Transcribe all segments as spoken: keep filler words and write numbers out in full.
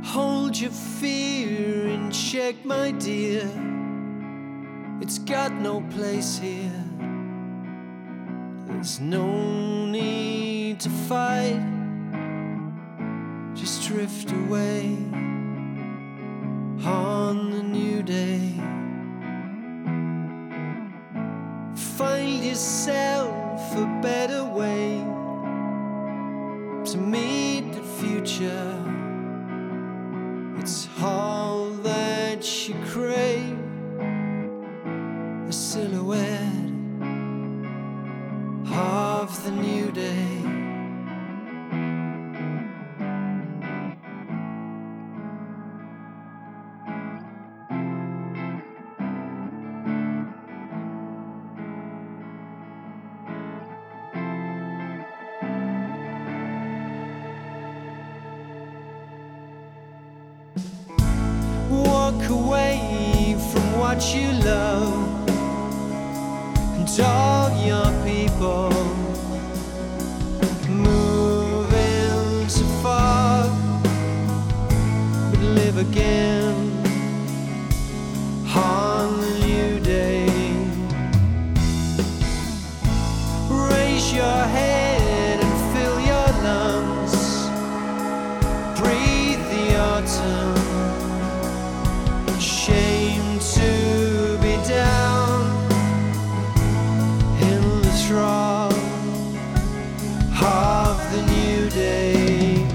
Hold your fear in check, my dear. It's got no place here. There's no need to fight. Just drift away on the new day. Find yourself a better way to meet the future. It's all that you crave, a silhouette of the new day. Walk away from what you love and all your people. Moving so far, but live again on the new day. Raise your head and fill your lungs. Breathe the autumn. Shame to be down in the thrall of the new day.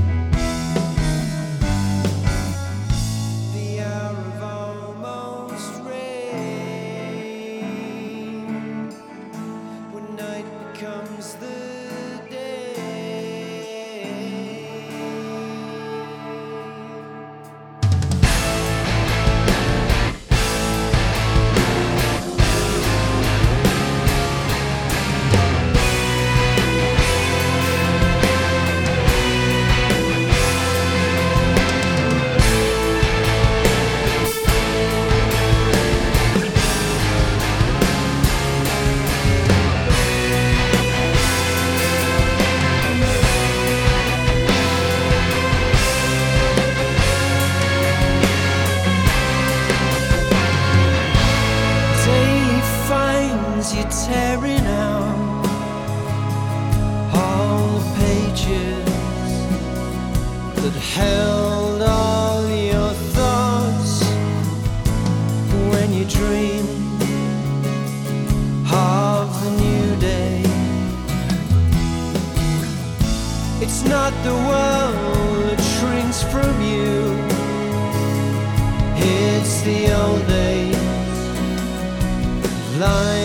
The hour of almost rain, when night becomes the you're tearing out all the pages that held all your thoughts when you dream of the new day. It's not the world that shrinks from you, it's the old days lying